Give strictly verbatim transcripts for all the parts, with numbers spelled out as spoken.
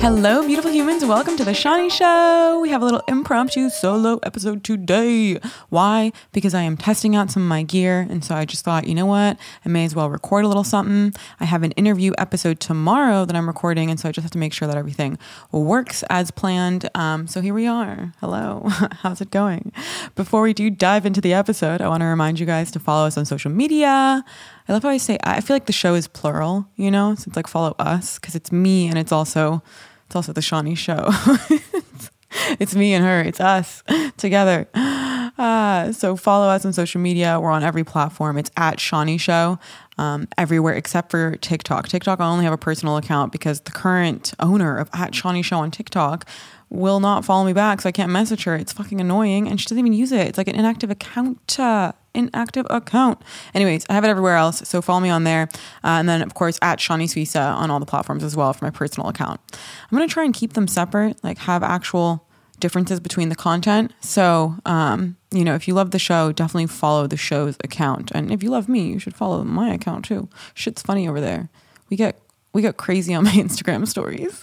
Hello, beautiful humans. Welcome to the Shani Show. We have a little impromptu solo episode today. Why? Because I am testing out some of my gear. And so I just thought, you know what? I may as well record a little something. I have an interview episode tomorrow that I'm recording. And so I just have to make sure that everything works as planned. Um, so here we are. Hello. How's it going? Before we do dive into the episode, I want to remind you guys to follow us on social media. I love how I say, I feel like the show is plural, you know? So it's like follow us because it's me and it's also... It's also the Shani Show. It's me and her. It's us together. Uh, so follow us on social media. We're on every platform. It's at Shani Show um, everywhere except for TikTok. TikTok, I only have a personal account because the current owner of at Shani Show on TikTok will not follow me back, so I can't message her. It's fucking annoying, and she doesn't even use it. It's like an inactive account. Uh, inactive account. Anyways, I have it everywhere else, so follow me on there. Uh, and then, of course, at Shani Suisa on all the platforms as well for my personal account. I'm going to try and keep them separate, like have actual differences between the content. So, um, you know, if you love the show, definitely follow the show's account. And if you love me, you should follow my account too. Shit's funny over there. We get we get crazy on my Instagram stories.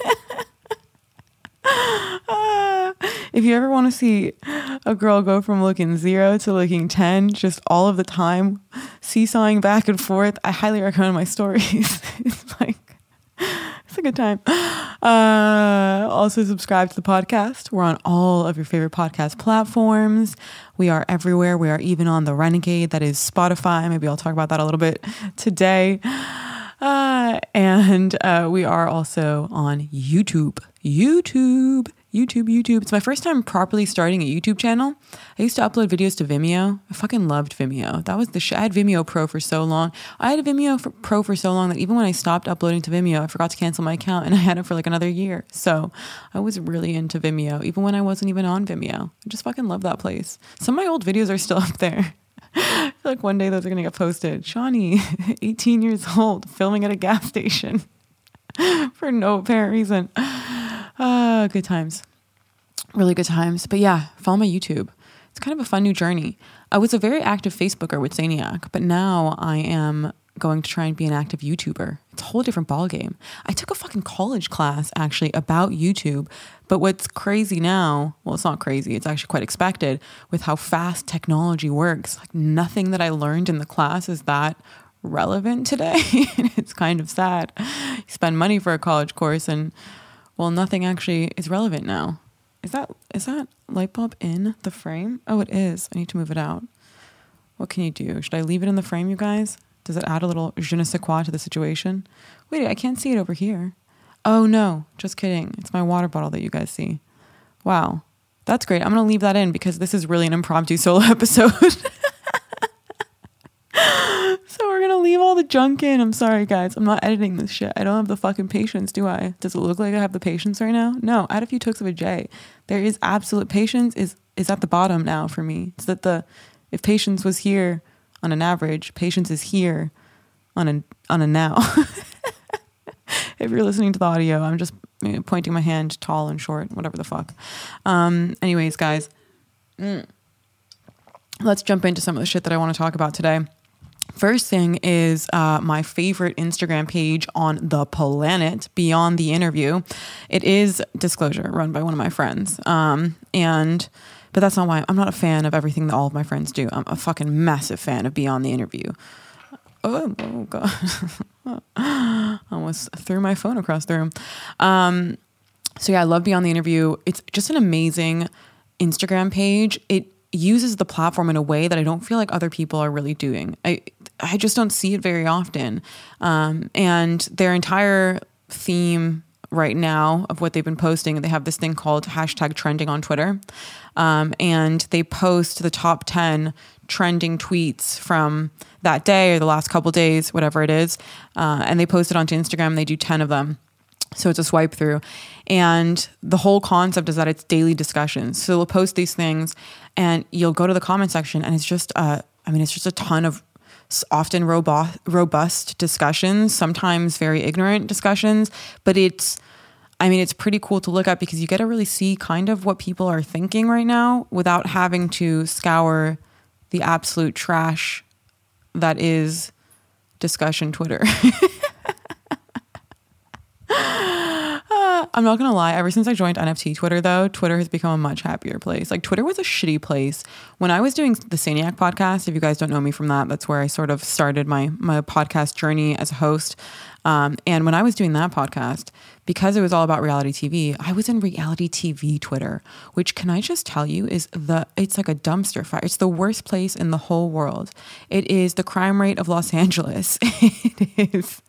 Uh, if you ever want to see a girl go from looking zero to looking ten, just all of the time, seesawing back and forth, I highly recommend my stories. It's like, it's a good time. Uh, also subscribe to the podcast. We're on all of your favorite podcast platforms. We are everywhere. We are even on the Renegade, that is Spotify. Maybe I'll talk about that a little bit today. Uh, and uh, we are also on YouTube. YouTube, YouTube, YouTube. It's my first time properly starting a YouTube channel. I used to upload videos to Vimeo. I fucking loved Vimeo. That was the shit. I had Vimeo Pro for so long. I had Vimeo for Pro for so long that even when I stopped uploading to Vimeo, I forgot to cancel my account and I had it for like another year. So I was really into Vimeo, even when I wasn't even on Vimeo. I just fucking love that place. Some of my old videos are still up there. I feel like one day those are going to get posted. Shani, eighteen years old, filming at a gas station for no apparent reason. Uh, good times. Really good times. But yeah, follow my YouTube. It's kind of a fun new journey. I was a very active Facebooker with Zaniac, but now I am going to try and be an active YouTuber. It's a whole different ballgame. I took a fucking college class actually about YouTube, but what's crazy now, well, it's not crazy, it's actually quite expected with how fast technology works. Like nothing that I learned in the class is that relevant today. It's kind of sad. You spend money for a college course and, well, nothing actually is relevant now. Is that is that light bulb in the frame? Oh, it is. I need to move it out. What can you do? Should I leave it in the frame, you guys? Does it add a little je ne sais quoi to the situation? Wait, I can't see it over here. Oh, no. Just kidding. It's my water bottle that you guys see. Wow. That's great. I'm going to leave that in because this is really an impromptu solo episode. So we're going to leave all the junk in. I'm sorry, guys. I'm not editing this shit. I don't have the fucking patience, do I? Does it look like I have the patience right now? No, I had a few tokes of a J. There is absolute patience is, is at the bottom now for me. It's that the, if patience was here on an average, patience is here on a, on a now. If you're listening to the audio, I'm just you know, pointing my hand tall and short, whatever the fuck. Um, anyways, guys, mm. let's jump into some of the shit that I want to talk about today. First thing is uh, my favorite Instagram page on the planet, Beyond the Interview. It is, disclosure, run by one of my friends. Um, and, but that's not why I'm not a fan of everything that all of my friends do. I'm a fucking massive fan of Beyond the Interview. Oh, oh God. I almost threw my phone across the room. Um, so yeah, I love Beyond the Interview. It's just an amazing Instagram page. It uses the platform in a way that I don't feel like other people are really doing. I I just don't see it very often. Um, and their entire theme right now of what they've been posting, they have this thing called hashtag trending on Twitter. Um, and they post the top ten trending tweets from that day or the last couple days, whatever it is. Uh, and they post it onto Instagram. They do ten of them. So it's a swipe through. And the whole concept is that it's daily discussions. So they'll post these things and you'll go to the comment section and it's just, uh, I mean, it's just a ton of often robust, robust discussions, sometimes very ignorant discussions, but it's, I mean, it's pretty cool to look at because you get to really see kind of what people are thinking right now without having to scour the absolute trash that is discussion Twitter. I'm not gonna lie. Ever since I joined N F T Twitter, though, Twitter has become a much happier place. Like, Twitter was a shitty place when I was doing the Saniac podcast. If you guys don't know me from that, that's where I sort of started my my podcast journey as a host. Um, and when I was doing that podcast, because it was all about reality T V, I was in reality T V Twitter, which, can I just tell you, is the it's like a dumpster fire. It's the worst place in the whole world. It is the crime rate of Los Angeles. It is.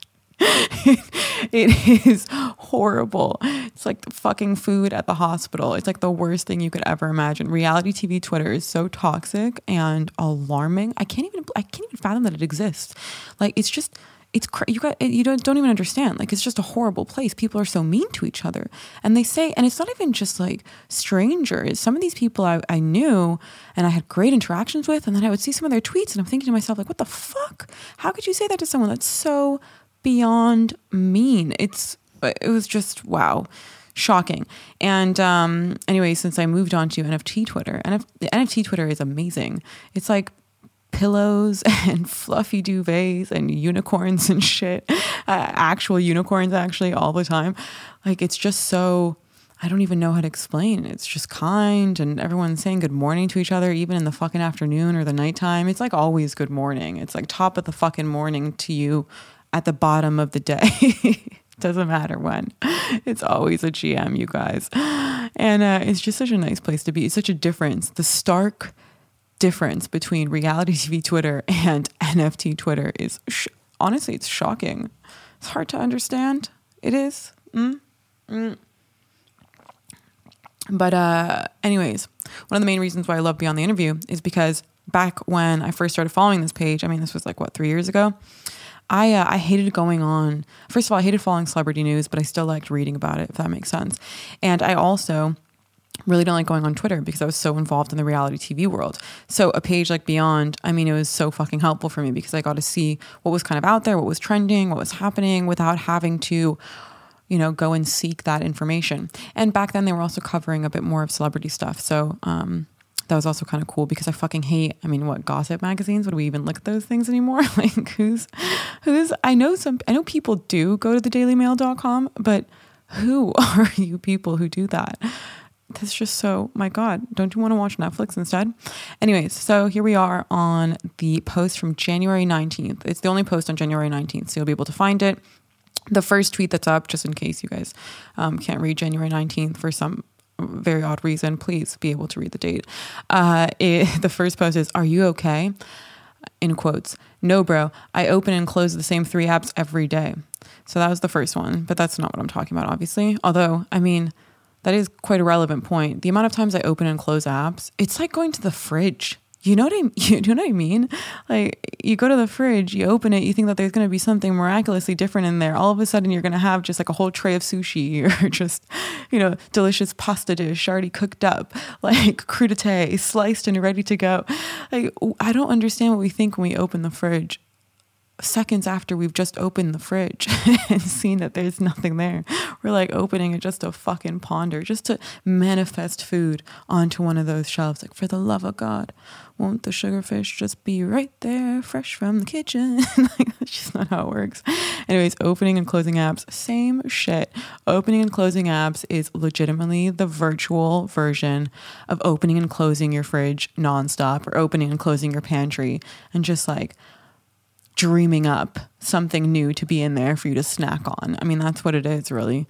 It is horrible. It's like the fucking food at the hospital. It's like the worst thing you could ever imagine. Reality T V Twitter is so toxic and alarming. I can't even I can't even fathom that it exists. Like, it's just it's cra- you got you don't don't even understand. Like, it's just a horrible place. People are so mean to each other, and they say, and it's not even just like strangers. Some of these people I, I knew and I had great interactions with, and then I would see some of their tweets, and I'm thinking to myself, like, what the fuck? How could you say that to someone that's so beyond mean? It's it was just wow, shocking. And um anyway, since I moved on to N F T Twitter, and N F T Twitter is amazing. It's like pillows and fluffy duvets and unicorns and shit, uh, actual unicorns actually all the time. Like, it's just so, I don't even know how to explain. It's just kind, and everyone's saying good morning to each other, even in the fucking afternoon or the nighttime. It's like always good morning. It's like top of the fucking morning to you at the bottom of the day. Doesn't matter when. It's always a G M, you guys. And uh, it's just such a nice place to be. It's such a difference. The stark difference between reality T V Twitter and N F T Twitter is, sh- honestly, it's shocking. It's hard to understand. It is. Mm? Mm. But uh, anyways, one of the main reasons why I love Beyond the Interview is because back when I first started following this page, I mean, this was like, what, three years ago? I uh, I hated going on. First of all, I hated following celebrity news, but I still liked reading about it, if that makes sense. And I also really don't like going on Twitter because I was so involved in the reality T V world. So a page like Beyond, I mean, it was so fucking helpful for me because I got to see what was kind of out there, what was trending, what was happening without having to, you know, go and seek that information. And back then they were also covering a bit more of celebrity stuff. So, um, that was also kind of cool because I fucking hate, I mean, what, gossip magazines? Would we even look at those things anymore? Like, who's, who's, I know some, I know people do go to the daily mail dot com, but who are you people who do that? That's just so, my God, don't you want to watch Netflix instead? Anyways, so here we are on the post from January nineteenth. It's the only post on January nineteenth, so you'll be able to find it. The first tweet that's up, just in case you guys um, can't read January nineteenth for some very odd reason, please be able to read the date. Uh, it, the first post is, "Are you okay?" In quotes. "No, bro. I open and close the same three apps every day." So that was the first one, but that's not what I'm talking about, obviously. Although, I mean, that is quite a relevant point. The amount of times I open and close apps, it's like going to the fridge. You know what I you know what I mean? Like, you go to the fridge, you open it, you think that there's going to be something miraculously different in there. All of a sudden, you're going to have just like a whole tray of sushi or just, you know, delicious pasta dish already cooked up, like crudité, sliced and ready to go. Like, I don't understand what we think when we open the fridge seconds after we've just opened the fridge and seen that there's nothing there. We're like opening it just to fucking ponder, just to manifest food onto one of those shelves. Like, for the love of God, won't the sugarfish just be right there, fresh from the kitchen? Like, that's just not how it works. Anyways, opening and closing apps, same shit. Opening and closing apps is legitimately the virtual version of opening and closing your fridge nonstop, or opening and closing your pantry and just like dreaming up something new to be in there for you to snack on. I mean, that's what it is, really.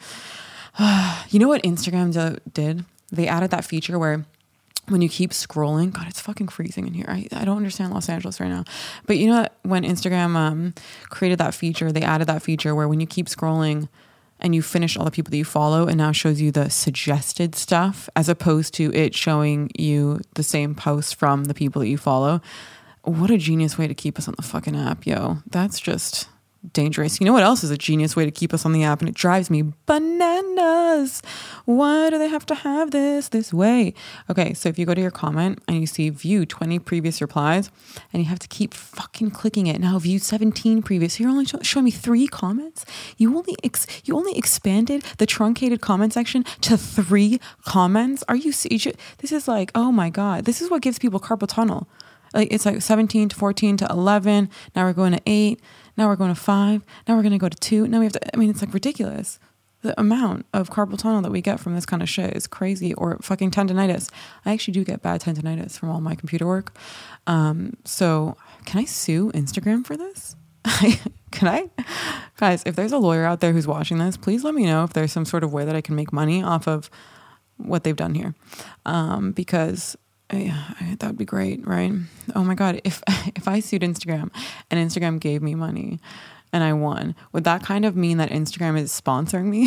You know what Instagram do- did? They added that feature where when you keep scrolling, God, it's fucking freezing in here. I, I don't understand Los Angeles right now. But you know, when Instagram um, created that feature, they added that feature where when you keep scrolling and you finish all the people that you follow, it now shows you the suggested stuff as opposed to it showing you the same posts from the people that you follow. What a genius way to keep us on the fucking app, yo. That's just dangerous. You know what else is a genius way to keep us on the app? And it drives me bananas. Why do they have to have this this way? Okay, so if you go to your comment and you see view twenty previous replies, and you have to keep fucking clicking it. Now view seventeen previous. So you're only showing me three comments? You only ex- you only expanded the truncated comment section to three comments? Are you serious? This is like, oh my God. This is what gives people carpal tunnel. Like, it's like seventeen to fourteen to eleven. Now we're going to eight. Now we're going to five. Now we're going to go to two. Now we have to, I mean, it's like ridiculous. The amount of carpal tunnel that we get from this kind of shit is crazy. Or fucking tendonitis. I actually do get bad tendonitis from all my computer work. Um, so can I sue Instagram for this? Can I? Guys, if there's a lawyer out there who's watching this, please let me know if there's some sort of way that I can make money off of what they've done here. Um, because yeah, that would be great, right? Oh my God. If, if I sued Instagram and Instagram gave me money and I won, would that kind of mean that Instagram is sponsoring me?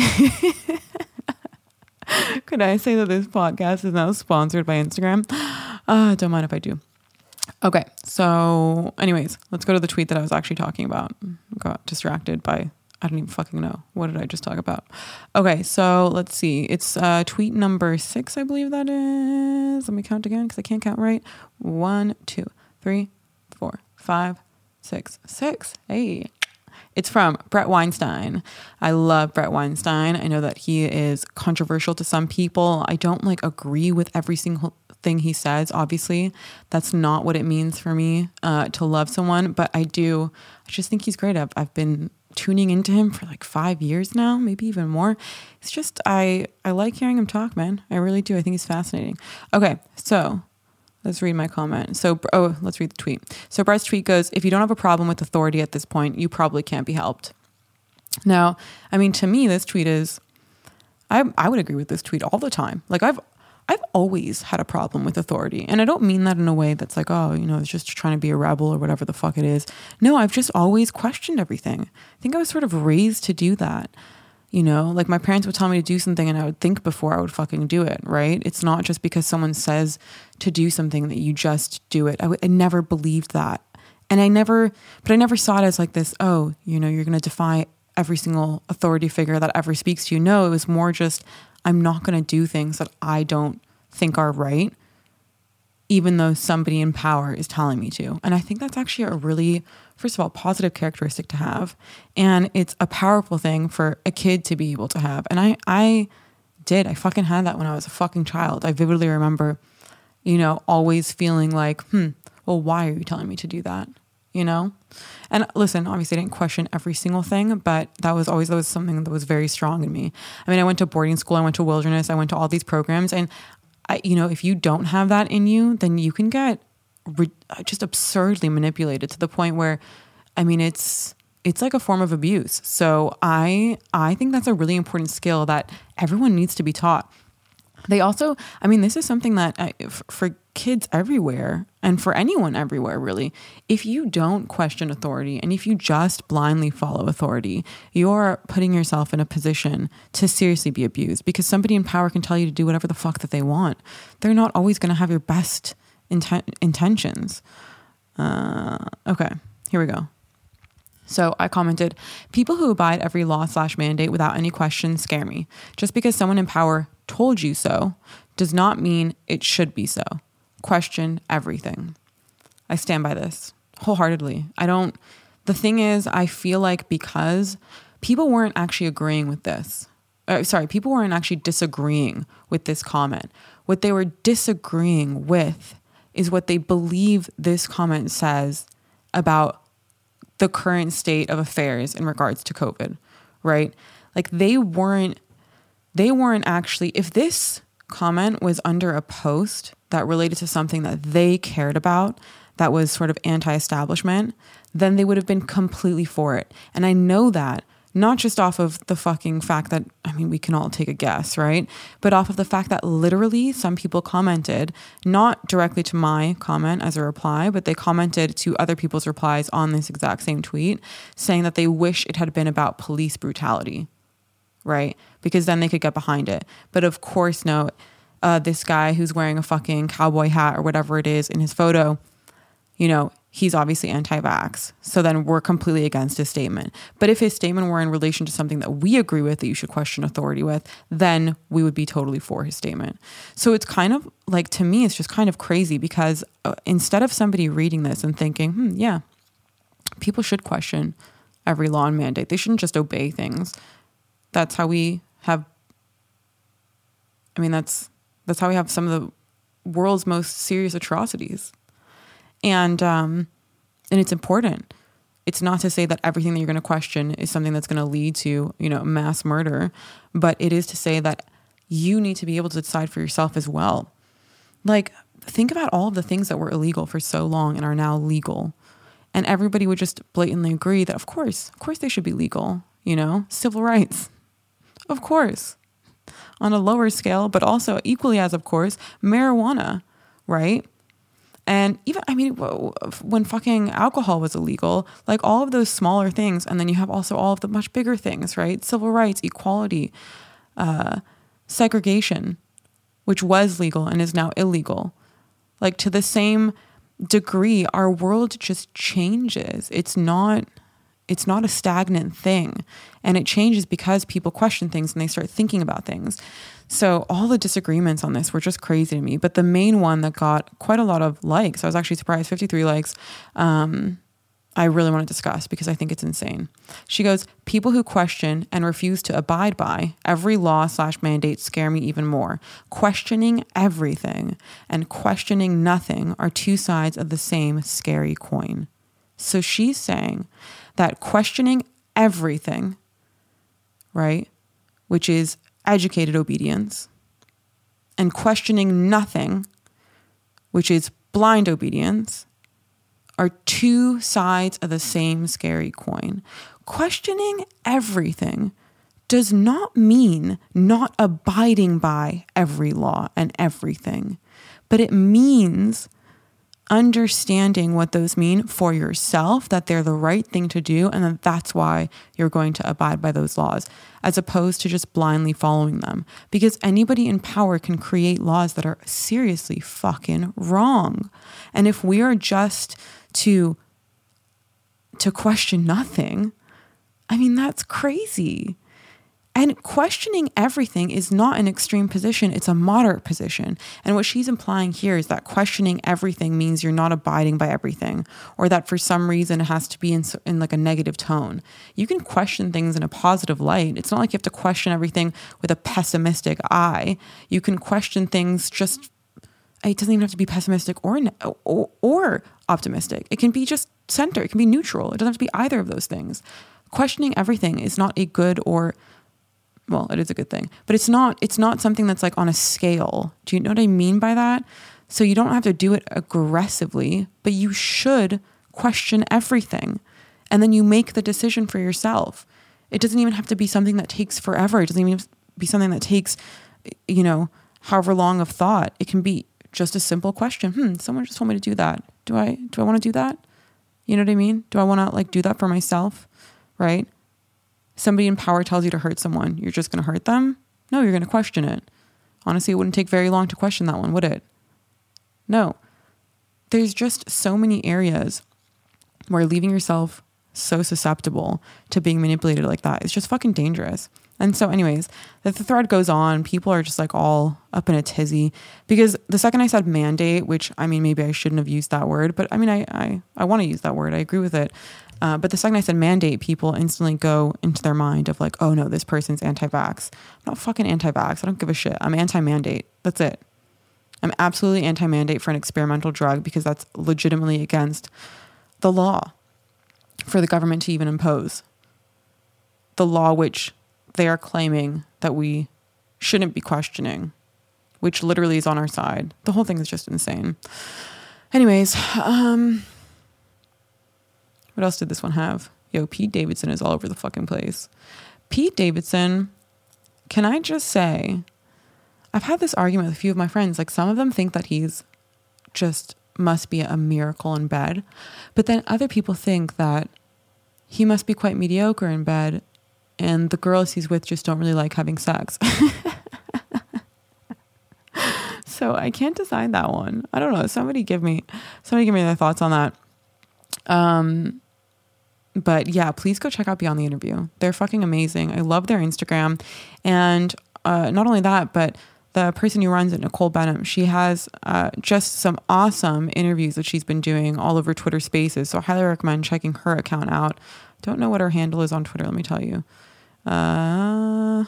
Could I say that this podcast is now sponsored by Instagram? Uh, don't mind if I do. Okay. So anyways, let's go to the tweet that I was actually talking about. Got distracted by, I don't even fucking know. What did I just talk about? Okay. So let's see. It's uh, tweet number six, I believe that is. Let me count again because I can't count right. One, two, three, four, five, six, six. Hey. It's from Brett Weinstein. I love Brett Weinstein. I know that he is controversial to some people. I don't like agree with every single thing he says. Obviously, that's not what it means for me uh, to love someone, but I do. I just think he's great. I've, I've been tuning into him for like five years now, maybe even more. It's just, I, I like hearing him talk, man. I really do. I think he's fascinating. Okay. So let's read my comment. So, oh, let's read the tweet. So Brett's tweet goes, if you don't have a problem with authority at this point, you probably can't be helped. Now, I mean, to me, this tweet is, I I would agree with this tweet all the time. Like I've, I've always had a problem with authority. And I don't mean that in a way that's like, oh, you know, it's just trying to be a rebel or whatever the fuck it is. No, I've just always questioned everything. I think I was sort of raised to do that. You know, like my parents would tell me to do something and I would think before I would fucking do it, right? It's not just because someone says to do something that you just do it. I, w- I never believed that. And I never, but I never saw it as like this, oh, you know, you're going to defy every single authority figure that ever speaks to you. No, it was more just, I'm not going to do things that I don't think are right, even though somebody in power is telling me to. And I think that's actually a really, first of all, positive characteristic to have. And it's a powerful thing for a kid to be able to have. And I, I did, I fucking had that when I was a fucking child. I vividly remember, you know, always feeling like, hmm, well, why are you telling me to do that? You know? And listen, obviously I didn't question every single thing, but that was always, that was something that was very strong in me. I mean, I went to boarding school, I went to Wilderness, I went to all these programs, and I, you know, if you don't have that in you, then you can get re- just absurdly manipulated to the point where, I mean, it's, it's like a form of abuse. So I, I think that's a really important skill that everyone needs to be taught. They also, I mean, this is something that I, f- for kids everywhere and for anyone everywhere, really, if you don't question authority and if you just blindly follow authority, you're putting yourself in a position to seriously be abused, because somebody in power can tell you to do whatever the fuck that they want. They're not always going to have your best inten- intentions. Uh, okay, here we go. So I commented, people who abide every law slash mandate without any question scare me. Just because someone in power told you so does not mean it should be so. Question everything. I stand by this wholeheartedly. I don't, the thing is, I feel like because people weren't actually agreeing with this, uh, sorry, people weren't actually disagreeing with this comment. What they were disagreeing with is what they believe this comment says about the current state of affairs in regards to COVID, right? Like they weren't, they weren't actually, if this comment was under a post that related to something that they cared about, that was sort of anti-establishment, then they would have been completely for it. And I know that not just off of the fucking fact that, I mean, we can all take a guess, right? But off of the fact that literally some people commented, not directly to my comment as a reply, but they commented to other people's replies on this exact same tweet, saying that they wish it had been about police brutality, right? Because then they could get behind it. But of course, no, uh, this guy who's wearing a fucking cowboy hat or whatever it is in his photo, you know, he's obviously anti-vax. So then we're completely against his statement. But if his statement were in relation to something that we agree with, that you should question authority with, then we would be totally for his statement. So it's kind of like, to me, it's just kind of crazy, because uh, instead of somebody reading this and thinking, hmm, yeah, people should question every law and mandate. They shouldn't just obey things. That's how we have, I mean, that's, that's how we have some of the world's most serious atrocities. And, um, and it's important. It's not to say that everything that you're going to question is something that's going to lead to, you know, mass murder, but it is to say that you need to be able to decide for yourself as well. Like, think about all of the things that were illegal for so long and are now legal. And everybody would just blatantly agree that, of course, of course they should be legal, you know, civil rights, of course, on a lower scale, but also equally as, of course, marijuana, right? And even, I mean, when fucking alcohol was illegal, like all of those smaller things, and then you have also all of the much bigger things, right? Civil rights, equality, uh, segregation, which was legal and is now illegal. Like, to the same degree, our world just changes. It's not, it's not a stagnant thing. And it changes because people question things and they start thinking about things. So all the disagreements on this were just crazy to me. But the main one that got quite a lot of likes, I was actually surprised, fifty-three likes, um, I really want to discuss because I think it's insane. She goes, people who question and refuse to abide by every law slash mandate scare me even more. Questioning everything and questioning nothing are two sides of the same scary coin. So she's saying that questioning everything, right, which is educated obedience, and questioning nothing, which is blind obedience, are two sides of the same scary coin. Questioning everything does not mean not abiding by every law and everything, but it means understanding what those mean for yourself, that they're the right thing to do, and that that's why you're going to abide by those laws, as opposed to just blindly following them. Because anybody in power can create laws that are seriously fucking wrong. And if we are just to to question nothing, I mean, that's crazy. And questioning everything is not an extreme position. It's a moderate position. And what she's implying here is that questioning everything means you're not abiding by everything, or that for some reason it has to be in, in like a negative tone. You can question things in a positive light. It's not like you have to question everything with a pessimistic eye. You can question things just, it doesn't even have to be pessimistic or, or, or optimistic. It can be just center. It can be neutral. It doesn't have to be either of those things. Questioning everything is not a good or well, it is a good thing, but it's not, it's not something that's like on a scale. Do you know what I mean by that? So you don't have to do it aggressively, but you should question everything. And then you make the decision for yourself. It doesn't even have to be something that takes forever. It doesn't even have to be something that takes, you know, however long of thought. It can be just a simple question. Hmm, someone just told me to do that. Do I, do I want to do that? You know what I mean? Do I want to like do that for myself? Right? Somebody in power tells you to hurt someone, you're just going to hurt them? No, you're going to question it. Honestly, it wouldn't take very long to question that one, would it? No. There's just so many areas where leaving yourself so susceptible to being manipulated like that is just fucking dangerous. And so anyways, the, the thread goes on. People are just like all up in a tizzy because the second I said mandate, which I mean, maybe I shouldn't have used that word, but I mean, I, I, I want to use that word. I agree with it. Uh, but the second I said mandate, people instantly go into their mind of like, oh no, this person's anti-vax. I'm not fucking anti-vax. I don't give a shit. I'm anti-mandate. That's it. I'm absolutely anti-mandate for an experimental drug because that's legitimately against the law for the government to even impose. The law which they are claiming that we shouldn't be questioning, which literally is on our side. The whole thing is just insane. Anyways, um... what else did this one have? Yo, Pete Davidson is all over the fucking place. Pete Davidson, can I just say, I've had this argument with a few of my friends. Like, some of them think that he's just must be a miracle in bed. But then other people think that he must be quite mediocre in bed and the girls he's with just don't really like having sex. So I can't decide that one. I don't know. Somebody give me, somebody give me their thoughts on that. Um, But yeah, please go check out Beyond the Interview. They're fucking amazing. I love their Instagram. And uh, not only that, but the person who runs it, Nicole Benham, she has uh, just some awesome interviews that she's been doing all over Twitter Spaces. So I highly recommend checking her account out. Don't know what her handle is on Twitter. Let me tell you. Uh,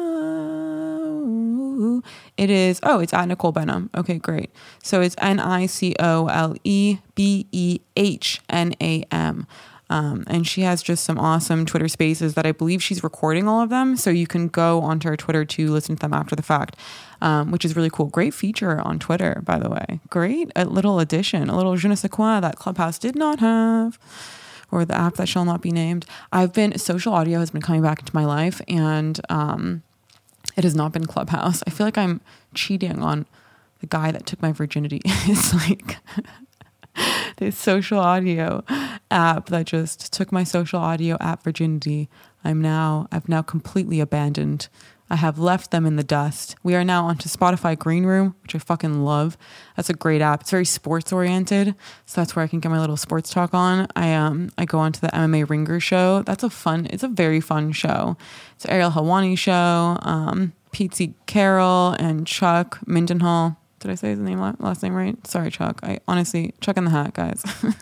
it is, oh, it's at Nicole Benham. Okay, great. So it's N I C O L E B E H N A M. Um, and she has just some awesome Twitter spaces that I believe she's recording all of them. So you can go onto her Twitter to listen to them after the fact, um, which is really cool. Great feature on Twitter, by the way. Great a little addition, a little je ne sais quoi that Clubhouse did not have, or the app that shall not be named. I've been, social audio has been coming back into my life, and um, it has not been Clubhouse. I feel like I'm cheating on the guy that took my virginity. It's like this social audio app that just took my social audio app virginity. I'm now, I've now completely abandoned. I have left them in the dust. We are now onto Spotify Green Room, which I fucking love. That's a great app. It's very sports oriented. So that's where I can get my little sports talk on. I um I go onto the M M A Ringer show. That's a fun, it's a very fun show. It's an Ariel Helwani show. Um, Pete Carroll and Chuck Mindenhall. Did I say his name last name right? Sorry, Chuck. I honestly, Chuck in the hat, guys.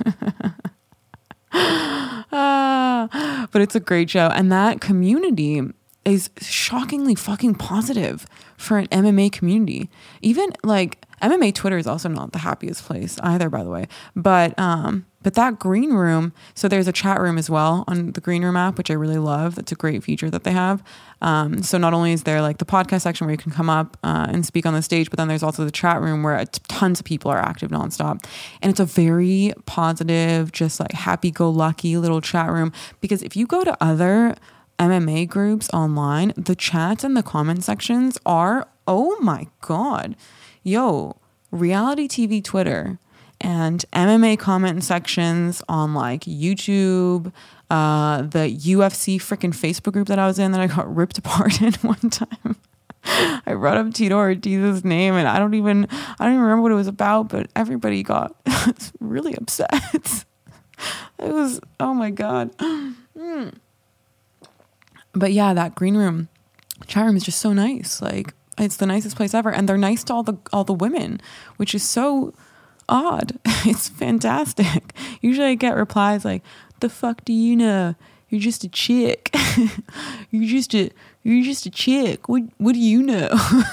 uh, but it's a great show. And that community is shockingly fucking positive for an M M A community. Even like M M A Twitter is also not the happiest place either, by the way. But um, but that Green Room, so there's a chat room as well on the Green Room app, which I really love. That's a great feature that they have. Um, so not only is there like the podcast section where you can come up uh, and speak on the stage, but then there's also the chat room where t- tons of people are active nonstop. And it's a very positive, just like happy-go-lucky little chat room. Because if you go to other M M A groups online, the chats and the comment sections are, oh my God, yo, reality T V Twitter and M M A comment sections on like YouTube, uh, the U F C freaking Facebook group that I was in that I got ripped apart in one time. I brought up Tito Ortiz's name and I don't even, I don't even remember what it was about, but everybody got really upset. It was, oh my God. Mm. But yeah, that Green Room chat room is just so nice. Like, it's the nicest place ever. And they're nice to all the all the women, which is so odd. It's fantastic. Usually I get replies like, the fuck do you know? You're just a chick. you're just a you're just a chick. What what do you know?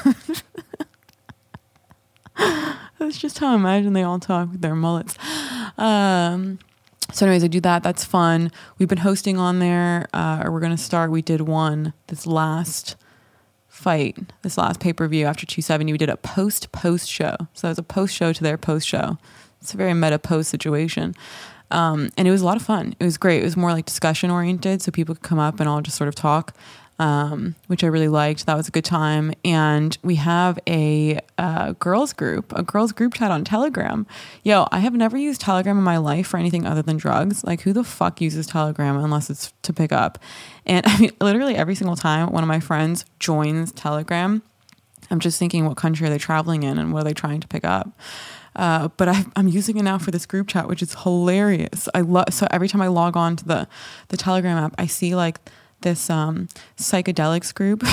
That's just how I imagine they all talk with their mullets. Um So anyways, I do that. That's fun. We've been hosting on there, uh, or we're going to start. We did one this last fight, this last pay-per-view after two seventy. We did a post-post show. So it was a post show to their post show. It's a very meta post situation. Um, and it was a lot of fun. It was great. It was more like discussion oriented. So people could come up and all just sort of talk, um, which I really liked. That was a good time. And we have a uh, girls group, a girls group chat on Telegram. Yo, I have never used Telegram in my life for anything other than drugs. Like, who the fuck uses Telegram unless it's to pick up? And I mean, literally every single time one of my friends joins Telegram, I'm just thinking, what country are they traveling in and what are they trying to pick up? Uh, but I, I'm using it now for this group chat, which is hilarious. I love, so every time I log on to the, the Telegram app, I see like this um, psychedelics group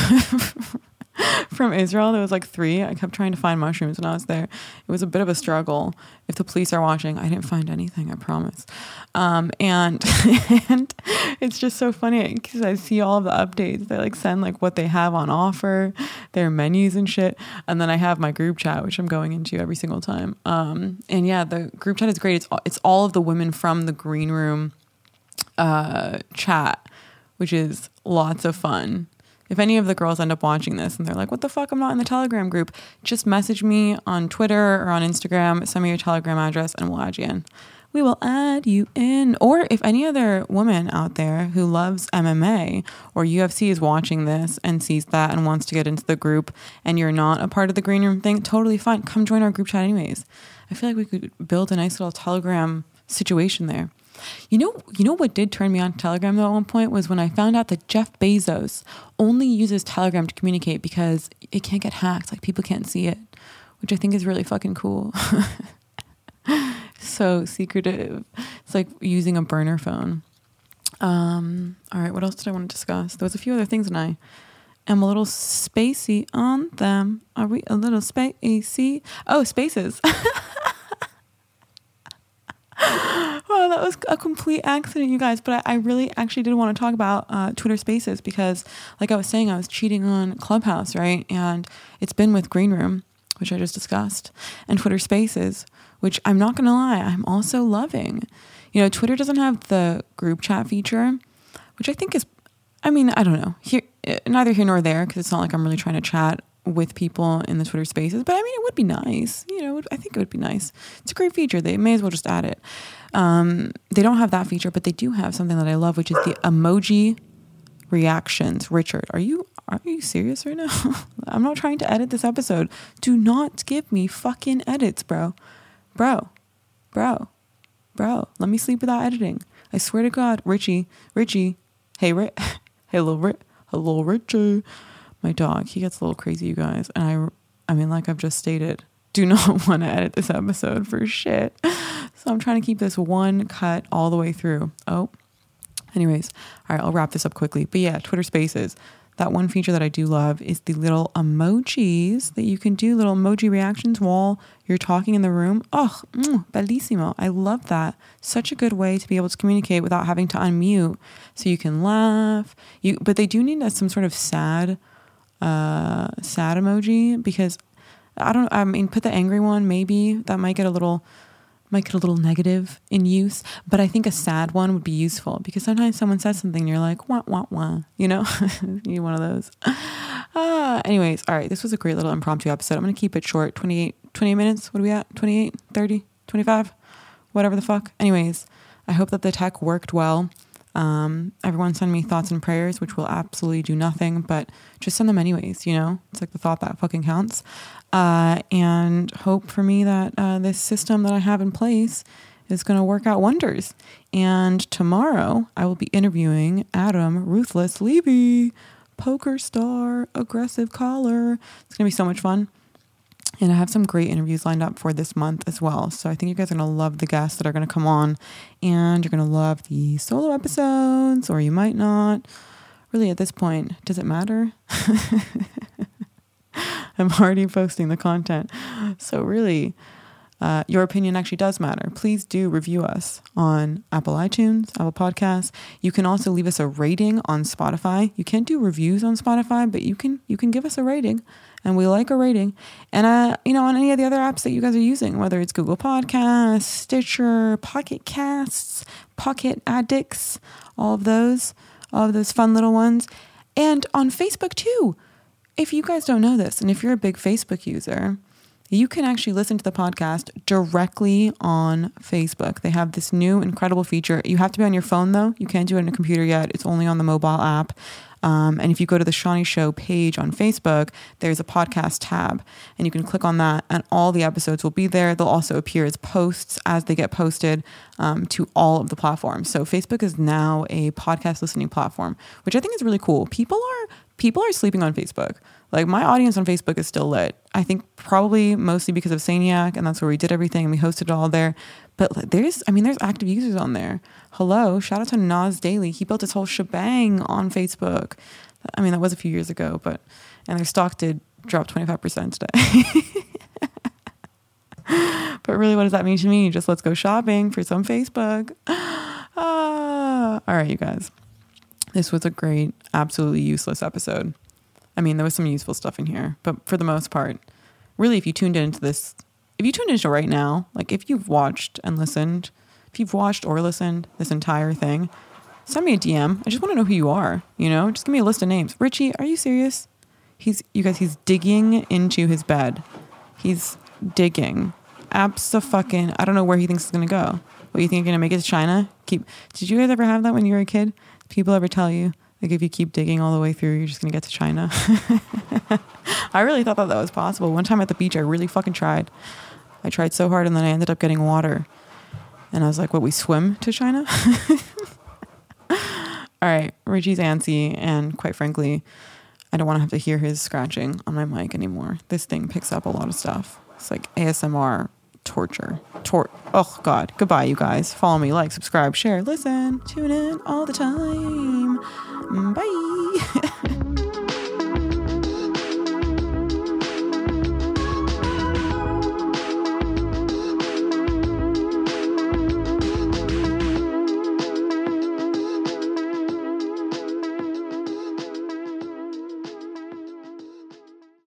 from Israel. There was like three. I kept trying to find mushrooms when I was there. It was a bit of a struggle. If the police are watching, I didn't find anything, I promise. Um, and and it's just so funny because I see all of the updates. They like send like what they have on offer, their menus and shit. And then I have my group chat, which I'm going into every single time. Um, and yeah, the group chat is great. It's it's all of the women from the Green Room uh, chat, which is lots of fun. If any of the girls end up watching this and they're like, what the fuck, I'm not in the Telegram group, just message me on Twitter or on Instagram, send me your Telegram address and we'll add you in. We will add you in. Or if any other woman out there who loves M M A or U F C is watching this and sees that and wants to get into the group and you're not a part of the Green Room thing, totally fine. Come join our group chat anyways. I feel like we could build a nice little Telegram situation there. You know, you know what did turn me on to Telegram though at one point was when I found out that Jeff Bezos only uses Telegram to communicate because it can't get hacked. Like, people can't see it, which I think is really fucking cool. So secretive. It's like using a burner phone. Um, all right, what else did I want to discuss? There was a few other things and I am a little spacey on them. Are we a little spacey? Oh, spaces. Well, that was a complete accident, you guys. But I, I really actually did want to talk about uh, Twitter Spaces because, like I was saying, I was cheating on Clubhouse, right? And it's been with Green Room, which I just discussed, and Twitter Spaces, which I'm not going to lie, I'm also loving. You know, Twitter doesn't have the group chat feature, which I think is, I mean, I don't know. Here, neither here nor there, because it's not like I'm really trying to chat with people in the Twitter spaces. But I mean, it would be nice. You know, I think it would be nice. It's a great feature. They may as well just add it. Um, they don't have that feature, but they do have something that I love, which is the emoji reactions. Richard, are you are you serious right now? I'm not trying to edit this episode. Do not give me fucking edits, bro. Bro. Bro. Bro. Let me sleep without editing. I swear to God. Richie. Richie. Hey, Ri- Hello, Ri- Hello, Richie. My dog. He gets a little crazy, you guys. And I, I mean, like I've just stated, do not want to edit this episode for shit. So I'm trying to keep this one cut all the way through. Oh, anyways. All right, I'll wrap this up quickly. But yeah, Twitter Spaces. That one feature that I do love is the little emojis that you can do, little emoji reactions while you're talking in the room. Oh, mm, bellissimo. I love that. Such a good way to be able to communicate without having to unmute. So you can laugh. You, but they do need a, some sort of sad, uh, sad emoji, because I don't, I mean, put the angry one, maybe that might get a little, might get a little negative in use, but I think a sad one would be useful, because sometimes someone says something and you're like, wah, wah, wah, you know, you need one of those. Uh, anyways. All right. This was a great little impromptu episode. I'm going to keep it short. twenty-eight, twenty-eight minutes. What are we at? twenty-eight, thirty, twenty-five, whatever the fuck. Anyways, I hope that the tech worked well. Um, everyone send me thoughts and prayers, which will absolutely do nothing, but just send them anyways. You know, it's like the thought that fucking counts. Uh, and hope for me that uh, this system that I have in place is going to work out wonders. And tomorrow I will be interviewing Adam Ruthless Levy, poker star, aggressive caller. It's going to be so much fun. And I have some great interviews lined up for this month as well. So I think you guys are going to love the guests that are going to come on, and you're going to love the solo episodes, or you might not. Really, at this point, does it matter? I'm already posting the content. So really, uh, your opinion actually does matter. Please do review us on Apple iTunes, Apple Podcasts. You can also leave us a rating on Spotify. You can't do reviews on Spotify, but you can you can give us a rating, and we like a rating. And uh, you know, on any of the other apps that you guys are using, whether it's Google Podcasts, Stitcher, Pocket Casts, Pocket Addicts, all of those, all of those fun little ones, and on Facebook too. If you guys don't know this, and if you're a big Facebook user, you can actually listen to the podcast directly on Facebook. They have this new incredible feature. You have to be on your phone, though. You can't do it on a computer yet. It's only on the mobile app. Um, and if you go to the Shawnee Show page on Facebook, there's a podcast tab, and you can click on that, and all the episodes will be there. They'll also appear as posts as they get posted um, to all of the platforms. So Facebook is now a podcast listening platform, which I think is really cool. People are people are sleeping on Facebook. Like, my audience on Facebook is still lit. I think probably mostly because of Saniac, and that's where we did everything, and we hosted it all there. But there's, I mean, there's active users on there. Hello, shout out to Nas Daily. He built his whole shebang on Facebook. I mean, that was a few years ago, but, and their stock did drop twenty-five percent today. But really, what does that mean to me? Just let's go shopping for some Facebook. Ah, all right, you guys. This was a great, absolutely useless episode. I mean, there was some useful stuff in here, but for the most part, really, if you tuned into this, if you tuned into right now, like if you've watched and listened, if you've watched or listened this entire thing, send me a D M. I just want to know who you are, you know, just give me a list of names. Richie, are you serious? He's, you guys, he's digging into his bed. He's digging. Abso-fucking, I don't know where he thinks it's going to go. What, you think you're going to make it to China? Keep, did you guys ever have that when you were a kid? People ever tell you, like, if you keep digging all the way through, you're just going to get to China? I really thought that that was possible. One time at the beach, I really fucking tried. I tried so hard, and then I ended up getting water. And I was like, what, we swim to China? All right, Richie's antsy, and quite frankly, I don't want to have to hear his scratching on my mic anymore. This thing picks up a lot of stuff. It's like A S M R torture. Tor- oh, God. Goodbye, you guys. Follow me, like, subscribe, share, listen, tune in all the time. Bye.